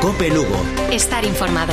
COPE Lugo. Estar informado.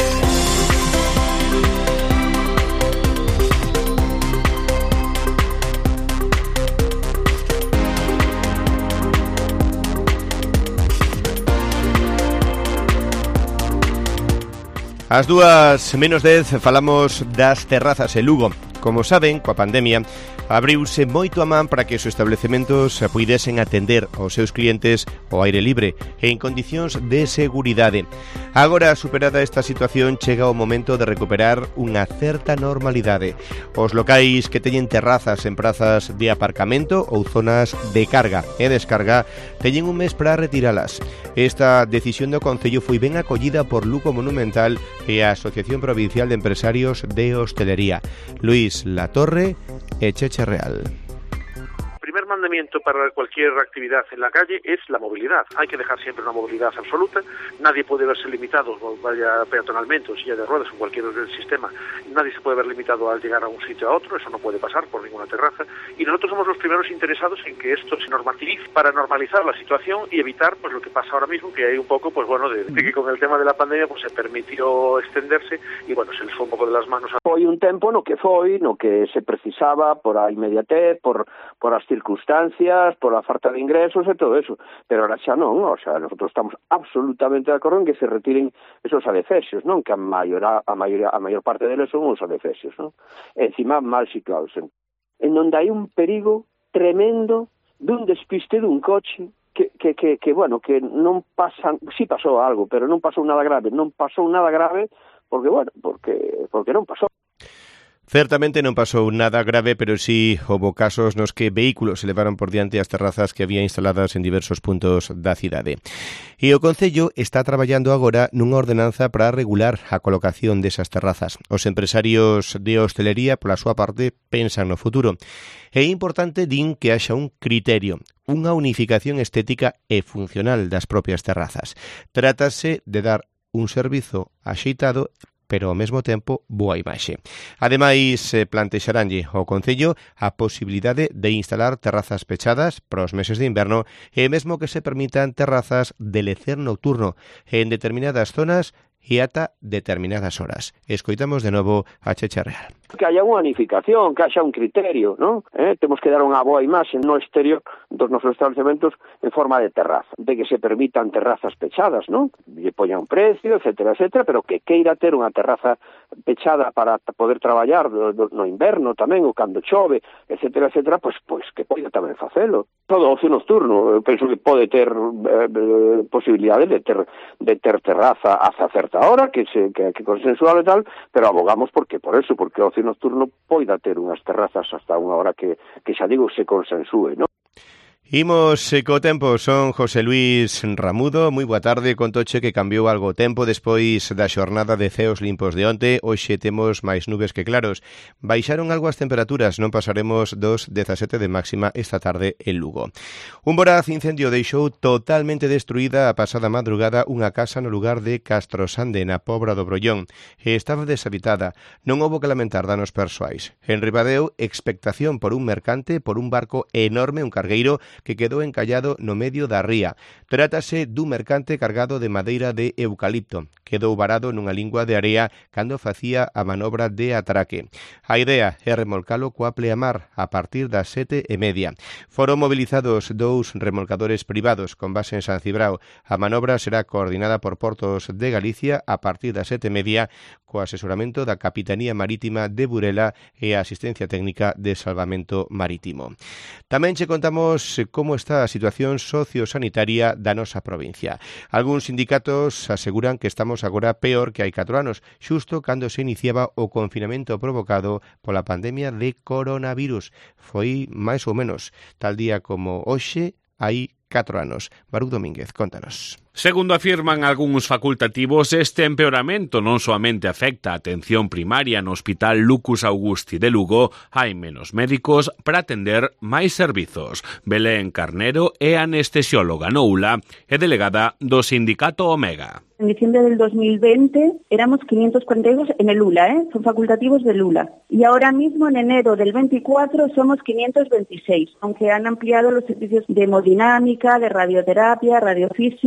Ás 2:10 falamos das terrazas en Lugo. Como saben, coa pandemia, abriuse moito a man para que os establecementos puidesen atender aos seus clientes ao aire libre e en condicións de seguridade. Agora, superada esta situación, chega o momento de recuperar unha certa normalidade. Os locais que teñen terrazas en prazas de aparcamento ou zonas de carga e descarga teñen un mes para retiralas. Esta decisión do Concello foi ben acollida por Lugo Monumental e a Asociación Provincial de Empresarios de Hostelería. Luis Latorre e Cheche Real. El primer mandamiento para cualquier actividad en la calle es la movilidad. Hay que dejar siempre una movilidad absoluta. Nadie puede verse limitado, vaya peatonalmente o silla de ruedas o cualquier sistema. Nadie se puede ver limitado al llegar a un sitio a otro. Eso no puede pasar por ninguna terraza. Y nosotros somos los primeros interesados en que esto se normativice para normalizar la situación y evitar pues lo que pasa ahora mismo, que hay un poco de que con el tema de la pandemia pues se permitió extenderse y se les fue un poco de las manos. Foi un tempo no que se precisaba por a inmediatez, por as circunstancias, por a falta de ingresos e todo eso, pero ahora xa non, nosotros estamos absolutamente de acordo en que se retiren esos adefesios, non? Que a maior parte deles son os adefesios, non? Encima mal situados, en donde hai un perigo tremendo dun despiste dun coche que non pasan, sí pasou algo, pero non pasou nada grave porque non pasou. Certamente non pasou nada grave, pero sí houbo casos nos que vehículos se levaron por diante as terrazas que había instaladas en diversos puntos da cidade. E o Concello está traballando agora nunha ordenanza para regular a colocación desas terrazas. Os empresarios de hostelería, pola súa parte, pensan no futuro. É importante, din, que haxa un criterio, unha unificación estética e funcional das propias terrazas. Trátase de dar un servizo axeitado, pero ao mesmo tempo boa imaxe. Ademais, plantexaranlle ao Concello a posibilidade de instalar terrazas pechadas para os meses de inverno e mesmo que se permitan terrazas de lecer nocturno en determinadas zonas e ata determinadas horas. Escoitamos de novo a Cheche Real. Que haya unha unificación, que haya un criterio, non? Temos que dar unha boa imaxe no exterior dos nosos establecementos en forma de terraza, de que se permitan terrazas pechadas, non? Lle poña un precio, etcétera, pero que queira ter unha terraza pechada para poder traballar no inverno tamén, ou cando chove, etcétera, pois que poida tamén facelo. Todo ocio nocturno, penso que pode ter posibilidade de ter terraza hasta certa hora, que consensuable tal, pero abogamos porque o ocio nocturno poida ter unhas terrazas hasta unha hora que xa digo se consensúe, non? Imos co tempo, son José Luis Ramudo. Moi boa tarde, contoche que cambiou algo o tempo despois da xornada de ceos limpos de onte. Hoxe temos máis nubes que claros. Baixaron algo as temperaturas, non pasaremos dos 17 de máxima esta tarde en Lugo. Un voraz incendio deixou totalmente destruída a pasada madrugada unha casa no lugar de Castrosande, na Pobra do Brollón, e estaba deshabitada. Non houbo que lamentar danos persoais. En Ribadeo, expectación por un mercante, por un barco enorme, un cargueiro, que quedou encallado no medio da ría. Trátase dun mercante cargado de madeira de eucalipto. Quedou varado nunha lingua de area cando facía a manobra de atraque. A idea é remolcalo coa pleamar a partir das 7:30. Foron mobilizados 2 remolcadores privados con base en San Cibrao. A manobra será coordinada por Portos de Galicia a partir das 7:30 co asesoramento da Capitanía Marítima de Burela e a asistencia técnica de salvamento marítimo. Tamén che contamos como está a situación sociosanitaria da nosa provincia. Algúns sindicatos aseguran que estamos agora peor que hai 4 anos, xusto cando se iniciaba o confinamento provocado pola pandemia de coronavirus. Foi máis ou menos tal día como hoxe hai 4 anos. Baruch Domínguez, contanos. Segundo afirman algúns facultativos, este empeoramento non soamente afecta a atención primaria no Hospital Lucus Augusti de Lugo, hai menos médicos para atender máis servizos. Belén Carnero é anestesióloga no ULA e delegada do sindicato Omega. En diciembre del 2020 éramos 542 en el ULA, son facultativos del ULA. Y ahora mismo en enero del 24 somos 526, aunque han ampliado los servicios de hemodinámica, de radioterapia, radiofísica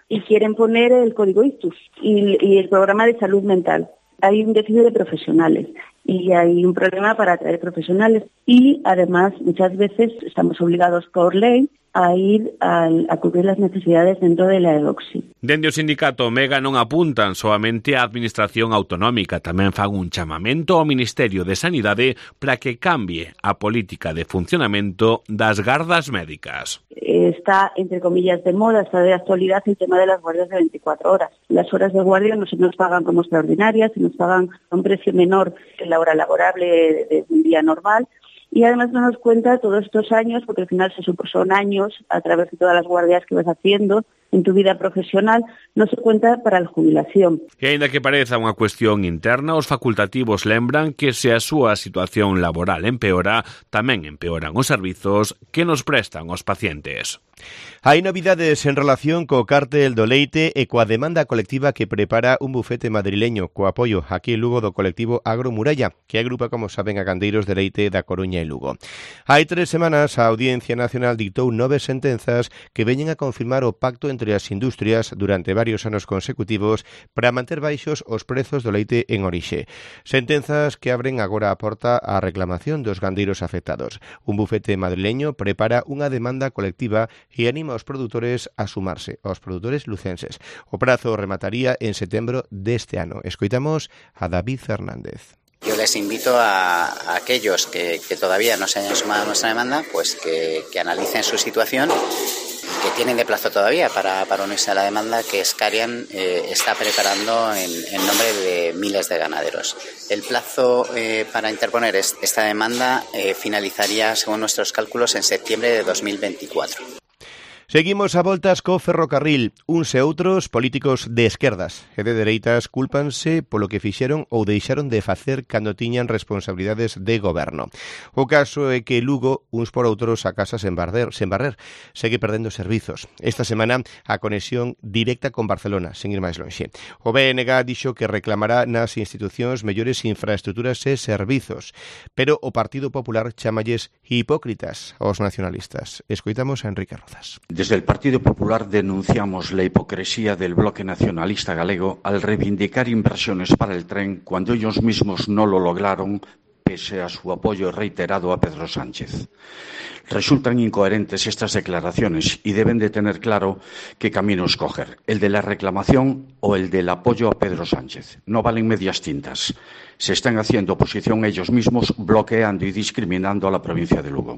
y quieren poner el código ICTUS y el programa de salud mental. Hay un déficit de profesionales y hay un problema para atraer profesionales y además muchas veces estamos obligados por ley a ir a cubrir las necesidades dentro de la EDOCSI. Dende o sindicato Omega non apuntan soamente a administración autonómica, tamén fan un chamamento ao Ministerio de Sanidade para que cambie a política de funcionamento das gardas médicas. Está, entre comillas, de moda, está de actualidad el tema de las guardias de 24 horas. Las horas de guardia no se nos pagan como extraordinarias, se nos pagan a un precio menor que la hora laborable de un día normal. Y además no nos cuenta todos estos años, porque al final son años a través de todas las guardias que vas haciendo en tu vida profesional, no se cuenta para a jubilación. E aínda que pareza unha cuestión interna, os facultativos lembran que se a súa situación laboral empeora, tamén empeoran os servizos que nos prestan os pacientes. Hai novidades en relación co cártel do leite e coa demanda colectiva que prepara un bufete madrileño co apoio aquí en Lugo do colectivo Agromuralla, que agrupa, como saben, a gandeiros de leite da Coruña e Lugo. Hai 3 semanas a Audiencia Nacional dictou 9 sentenzas que veñen a confirmar o pacto entre as industrias durante varios anos consecutivos para manter baixos os prezos do leite en orixe. Sentenzas que abren agora a porta á reclamación dos gandeiros afectados. Un bufete madrileño prepara unha demanda colectiva e anima aos produtores a sumarse, aos produtores lucenses. O prazo remataría en setembro deste ano. Escoitamos a David Fernández. Yo les invito a aquellos que todavía no se hayan sumado a nuestra demanda, pues que analicen su situación, que tienen de plazo todavía para unirse a la demanda que Scarian está preparando en nombre de miles de ganaderos. El plazo para interponer esta demanda finalizaría, según nuestros cálculos, en septiembre de 2024. Seguimos a voltas co ferrocarril. Uns e outros políticos de esquerdas e de dereitas cúlpanse polo que fixeron ou deixaron de facer cando tiñan responsabilidades de goberno. O caso é que Lugo, uns por outros, a casa sen barrer, segue perdendo servizos. Esta semana a conexión directa con Barcelona, sen ir máis lonxe. O BNG dixo que reclamará nas institucións mellores infraestructuras e servizos, pero o Partido Popular chamalles hipócritas aos nacionalistas. Escoitamos a Enrique Rozas. Desde el Partido Popular denunciamos la hipocresía del bloque nacionalista galego al reivindicar inversiones para el tren cuando ellos mismos no lo lograron pese a su apoyo reiterado a Pedro Sánchez. Resultan incoherentes estas declaraciones y deben de tener claro qué camino escoger, el de la reclamación o el del apoyo a Pedro Sánchez. No valen medias tintas. Se están haciendo oposición ellos mismos, bloqueando y discriminando a la provincia de Lugo.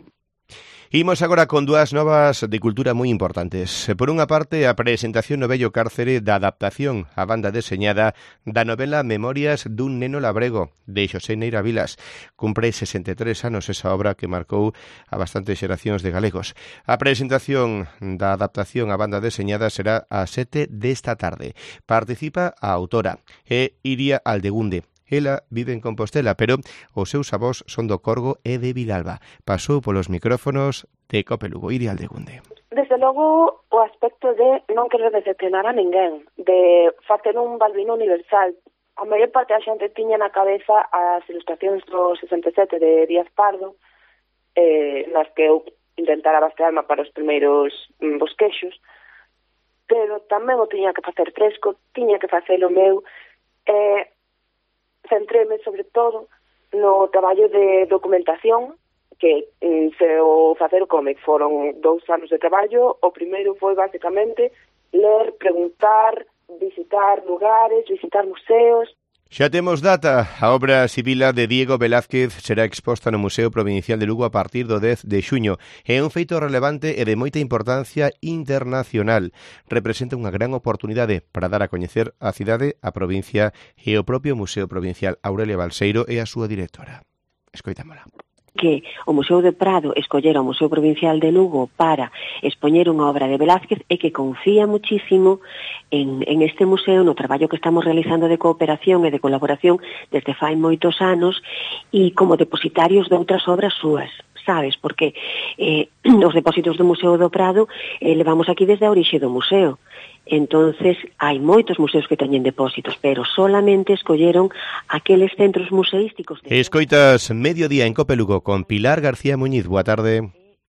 Imos agora con dúas novas de cultura moi importantes. Por unha parte, a presentación no Vello Cárcere da adaptación á banda deseñada da novela Memorias dun neno labrego, de Xosé Neira Vilas. Cumpre 63 anos esa obra que marcou a bastantes xeracións de galegos. A presentación da adaptación á banda deseñada será a 7 desta tarde. Participa a autora, Iria Aldegunde. Ela vive en Compostela, pero os seus avós son do Corgo e de Vilalba. Pasou polos micrófonos de Cope Lugo. Iria Aldegunde. Desde logo, o aspecto de non querer decepcionar a ninguén, de facer un balbino universal. A maior parte da xente tiña na cabeza as ilustracións do 67 de Díaz Pardo, nas que eu intentara bastearme para os primeiros bosquexos, pero tamén o tiña que facer fresco, tiña que facelo meu, centreme sobre todo no traballo de documentación que se o facer o cómic foron 2 anos de traballo. O primeiro foi basicamente ler, preguntar, visitar lugares, visitar museos. Xa temos data. A obra Sibila de Diego Velázquez será exposta no Museo Provincial de Lugo a partir do 10 de xuño. É un feito relevante e de moita importancia internacional. Representa unha gran oportunidade para dar a coñecer a cidade, a provincia e o propio Museo Provincial. Aurelia Balseiro é a súa directora. Escoitámola. Que o Museo do Prado escollera o Museo Provincial de Lugo para expoñer unha obra de Velázquez e que confía muchísimo en este museo, no traballo que estamos realizando de cooperación e de colaboración desde fai moitos anos e como depositarios de outras obras súas, sabes? Porque os depósitos do Museo do Prado levamos aquí desde a orixe do museo. Entonces, hai moitos museos que teñen depósitos, pero solamente escolleron aqueles centros museísticos. Escoitas Mediodía en Cope Lugo con Pilar García Muñiz. Boa tarde.